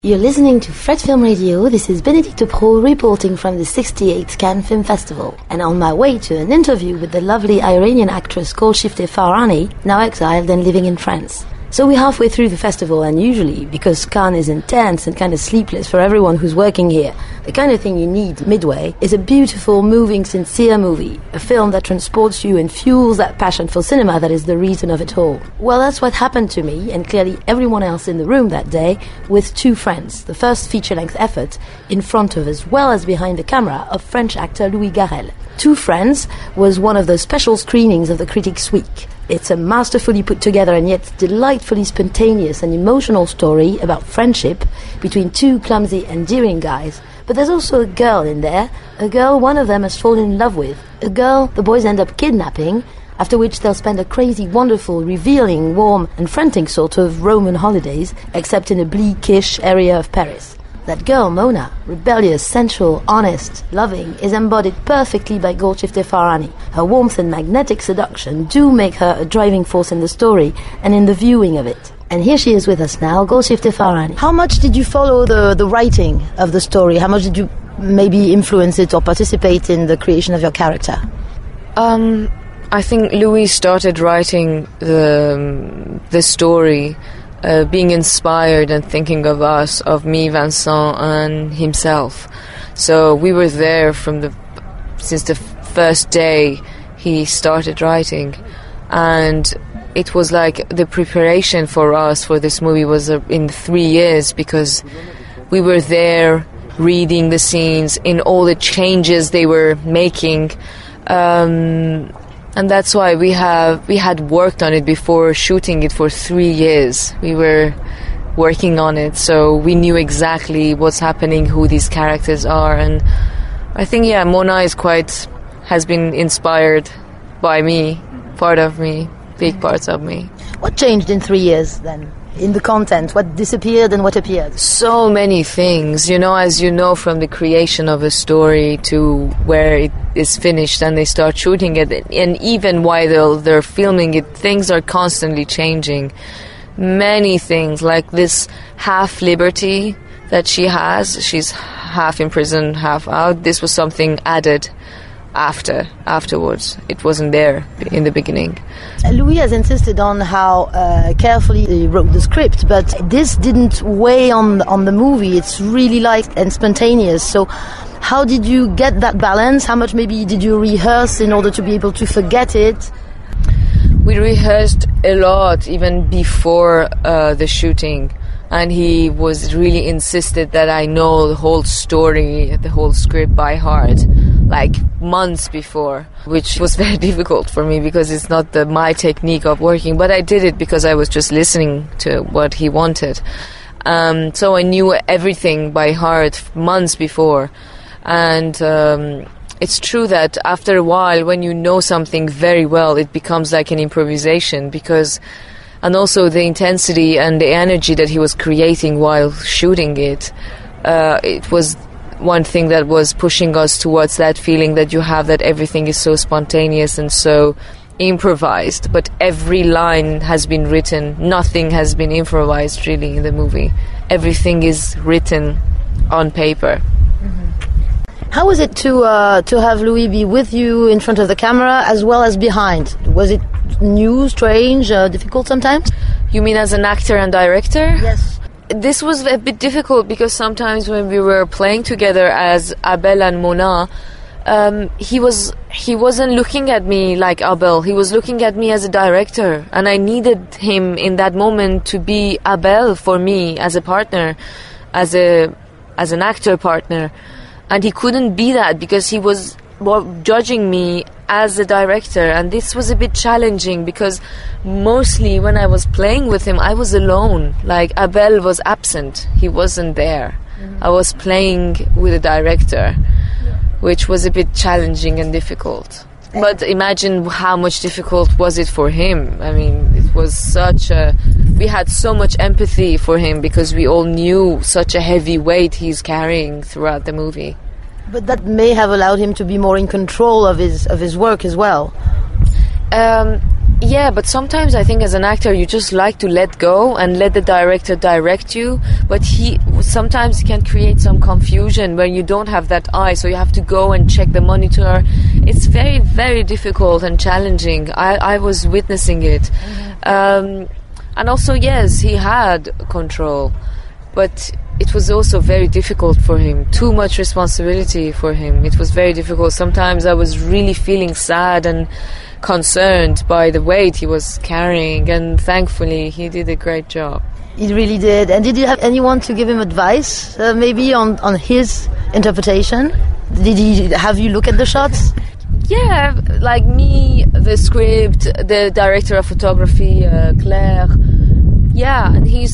You're listening to Fred Film Radio. This is Benedicte Pro reporting from the 68th Cannes Film Festival, and on my way to an interview with the lovely Iranian actress Golshifteh Farahani, now exiled and living in France. So we're halfway through the festival, and usually, because Cannes is intense and kind of sleepless for everyone who's working here, the kind of thing you need midway is a beautiful, moving, sincere movie, a film that transports you and fuels that passion for cinema that is the reason of it all. Well, that's what happened to me, and clearly everyone else in the room that day, with Two Friends, the first feature-length effort, in front of as well as behind the camera of French actor Louis Garrel. Two Friends was one of those special screenings of the Critics' Week. It's a masterfully put together and yet delightfully spontaneous and emotional story about friendship between two clumsy, endearing guys. But there's also a girl in there, a girl one of them has fallen in love with, a girl the boys end up kidnapping, after which they'll spend a crazy, wonderful, revealing, warm and frantic sort of Roman holidays, except in a bleakish area of Paris. That girl, Mona, rebellious, sensual, honest, loving, is embodied perfectly by Golshifteh Farahani. Her warmth and magnetic seduction do make her a driving force in the story and in the viewing of it. And here she is with us now, Golshifteh Farahani. How much did you follow the writing of the story? How much did you maybe influence it or participate in the creation of your character? I think Louis started writing the story being inspired and thinking of us, of me, Vincent, and himself. So we were there since the first day he started writing, and it was like the preparation for us for this movie was in 3 years, because we were there reading the scenes in all the changes they were making. And that's why we had worked on it before shooting it for 3 years. We were working on it, so we knew exactly what's happening, who these characters are, and I think Mona has been inspired by me, part of me, big parts of me. What changed in 3 years then? In the content, what disappeared and what appeared? So many things, as you know, from the creation of a story to where it is finished and they start shooting it, and even while they're filming it, things are constantly changing. Many things, like this half liberty that she has, she's half in prison, half out. This was something added afterwards. It wasn't there in the beginning. Louis has insisted on how carefully he wrote the script, but this didn't weigh on the movie. It's really light and spontaneous. So how did you get that balance? How much maybe did you rehearse in order to be able to forget it? We rehearsed a lot even before the shooting, and he was really insisted that I know the whole story, the whole script by heart, like months before, which was very difficult for me because it's not my technique of working, but I did it because I was just listening to what he wanted. So I knew everything by heart months before, and it's true that after a while, when you know something very well, it becomes like an improvisation, and also the intensity and the energy that he was creating while shooting it, it was one thing that was pushing us towards that feeling that you have, that everything is so spontaneous and so improvised, but every line has been written. Nothing has been improvised really in the movie. Everything is written on paper. Mm-hmm. How was it to have Louis be with you in front of the camera as well as behind? Was it new, strange, difficult sometimes? You mean as an actor and director? Yes. This was a bit difficult because sometimes when we were playing together as Abel and Mona, he wasn't looking at me like Abel. He was looking at me as a director, and I needed him in that moment to be Abel for me as a partner, as an actor partner, and he couldn't be that because he was judging me as a director, and this was a bit challenging because mostly when I was playing with him I was alone. Like Abel was absent, he wasn't there. I was playing with a director, which was a bit challenging and difficult. But imagine how much difficult was it for him. I mean, it was we had so much empathy for him because we all knew such a heavy weight he's carrying throughout the movie. But that may have allowed him to be more in control of his work as well. Yeah, but sometimes I think as an actor you just like to let go and let the director direct you, but he sometimes can create some confusion when you don't have that eye, so you have to go and check the monitor. It's very, very difficult and challenging. I was witnessing it. And also, yes, he had control, but it was also very difficult for him. Too much responsibility for him. It was very difficult. Sometimes I was really feeling sad and concerned by the weight he was carrying, and thankfully he did a great job. He really did. And did you have anyone to give him advice, maybe on his interpretation? Did he have you look at the shots? Yeah, like me, the script, the director of photography, Claire. Yeah, and he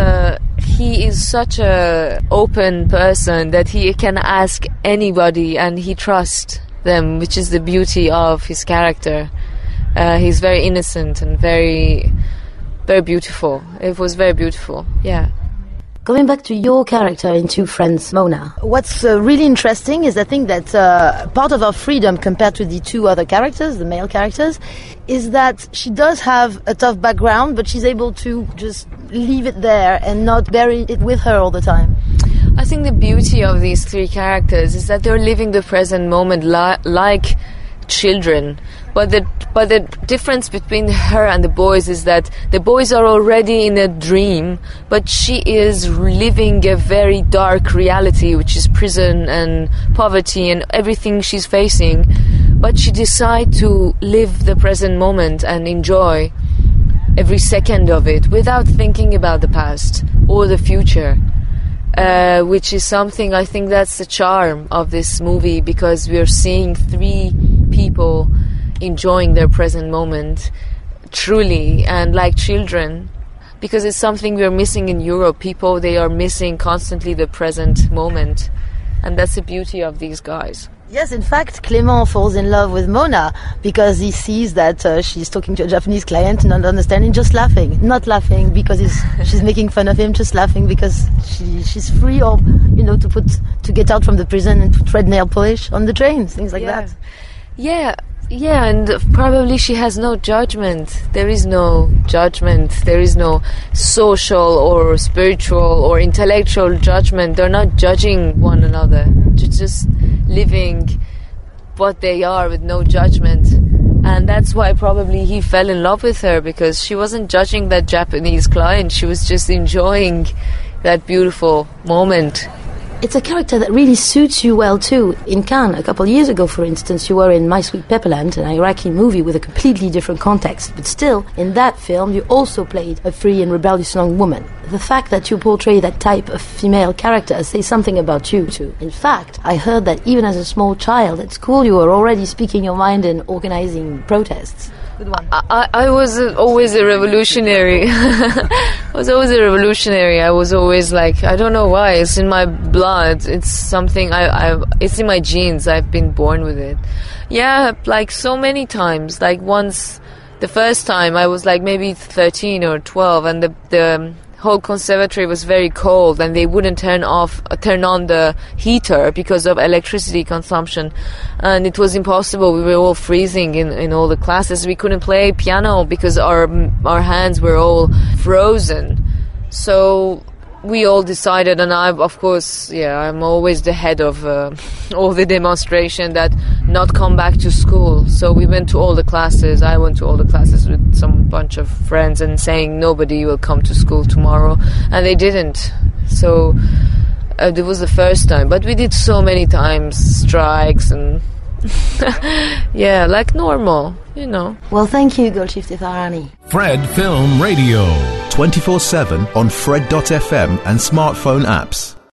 is such a open person that he can ask anybody and he trusts them, which is the beauty of his character. He's very innocent and very, very beautiful. It was very beautiful, yeah. Going back to your character in Two Friends, Mona, what's really interesting is I think that part of her freedom compared to the two other characters, the male characters, is that she does have a tough background, but she's able to just leave it there and not bury it with her all the time. I think the beauty of these three characters is that they're living the present moment like children. But the difference between her and the boys is that the boys are already in a dream, but she is living a very dark reality, which is prison and poverty and everything she's facing. But she decides to live the present moment and enjoy every second of it without thinking about the past or the future. Which is something, I think that's the charm of this movie, because we're seeing three people enjoying their present moment truly and like children, because it's something we're missing in Europe. People, they are missing constantly the present moment, and that's the beauty of these guys. Yes, in fact, Clément falls in love with Mona because he sees that she's talking to a Japanese client and not understanding, just laughing. Not laughing because she's making fun of him, just laughing because she's free, or, to get out from the prison and to tread nail polish on the trains, things like that. Yeah, and probably she has no judgment. There is no judgment. There is no social or spiritual or intellectual judgment. They're not judging one another. They're just living what they are with no judgment. And that's why probably he fell in love with her, because she wasn't judging that Japanese client. She was just enjoying that beautiful moment. It's a character that really suits you well too. In Cannes, a couple of years ago, for instance, you were in My Sweet Pepperland, an Iraqi movie with a completely different context. But still, in that film, you also played a free and rebellious young woman. The fact that you portray that type of female character says something about you too. In fact, I heard that even as a small child at school, you were already speaking your mind and organizing protests. Good one. I was always a revolutionary. I was always like, I don't know why, it's in my blood. It's something it's in my genes. I've been born with it. Yeah, like so many times. Like once, the first time I was like maybe 13 or 12, and the whole conservatory was very cold, and they wouldn't turn on the heater because of electricity consumption, and it was impossible. We were all freezing in all the classes. We couldn't play piano because our hands were all frozen. So we all decided, and I'm always the head of all the demonstration, that not come back to school. So we went to all the classes. I went to all the classes with some bunch of friends and saying nobody will come to school tomorrow, and they didn't. So it was the first time, but we did so many times strikes and yeah, like normal, Well, thank you, Golshifteh Farahani. Fred Film Radio, 24/7 on Fred.fm and smartphone apps.